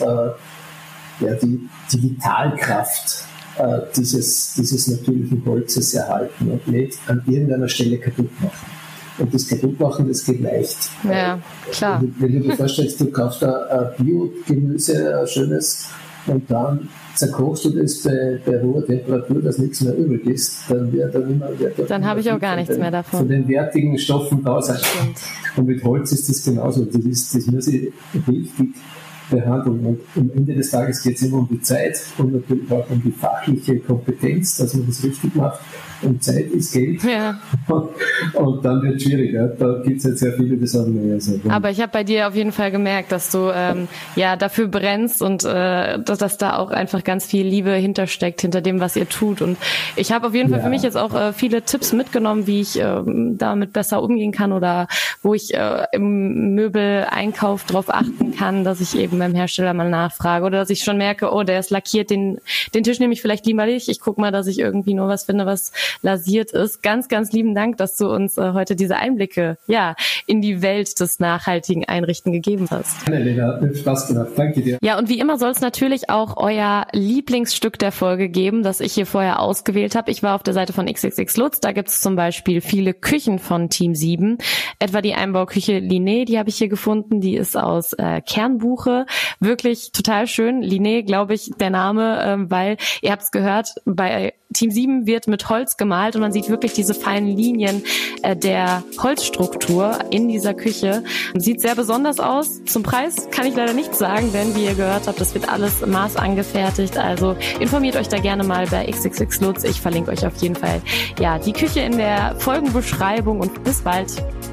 äh, ja, die, die Vitalkraft äh, dieses, dieses natürlichen Holzes erhalten und nicht an irgendeiner Stelle kaputt machen. Und das Kaputtmachen, das geht leicht. Ja, klar. Wenn, wenn du dir vorstellst, du kaufst ein Bio-Gemüse, ein schönes, und dann zerkochst du das bei, bei hoher Temperatur, dass nichts mehr übrig ist, dann wird dann immer wird Dann habe ich auch gar nichts den, mehr davon. Von den wertigen Stoffen da sein. Stimmt. Und mit Holz ist das genauso. Das, ist, das muss ich richtig behandeln. Und am Ende des Tages geht es immer um die Zeit und natürlich auch um die fachliche Kompetenz, dass man das richtig macht. Und Zeit ist Geld. Ja. Und, und dann wird es schwierig. Ja. Da gibt es jetzt sehr viele, die sagen, nee, also, aber ich habe bei dir auf jeden Fall gemerkt, dass du ähm, ja dafür brennst und äh, dass, dass da auch einfach ganz viel Liebe hintersteckt, hinter dem, was ihr tut. Und ich habe auf jeden Fall ja. für mich jetzt auch äh, viele Tipps mitgenommen, wie ich äh, damit besser umgehen kann oder wo ich äh, im Möbeleinkauf drauf achten kann, dass ich eben beim Hersteller mal nachfrage oder dass ich schon merke, oh, der ist lackiert, den, den Tisch nehme ich vielleicht lieber nicht. Ich gucke mal, dass ich irgendwie nur was finde, was lasiert ist. Ganz, ganz lieben Dank, dass du uns äh, heute diese Einblicke ja in die Welt des nachhaltigen Einrichten gegeben hast. Ja, Lena, hat mir Spaß gemacht. Danke dir. Ja, und wie immer soll es natürlich auch euer Lieblingsstück der Folge geben, das ich hier vorher ausgewählt habe. Ich war auf der Seite von X X X Lutz, da gibt es zum Beispiel viele Küchen von Team sieben, etwa die Einbauküche Linné, die habe ich hier gefunden, die ist aus äh, Kernbuche, wirklich total schön. Linné, glaube ich, der Name, ähm, weil, ihr habt es gehört, bei Team sieben wird mit Holz gemalt und man sieht wirklich diese feinen Linien äh, der Holzstruktur in dieser Küche. Sieht sehr besonders aus. Zum Preis kann ich leider nichts sagen, denn wie ihr gehört habt, das wird alles maßangefertigt. Also informiert euch da gerne mal bei X X X Lutz. Ich verlinke euch auf jeden Fall ja die Küche in der Folgenbeschreibung und bis bald.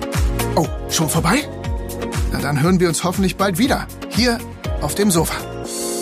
Oh, schon vorbei? Na dann hören wir uns hoffentlich bald wieder. Hier auf dem Sofa.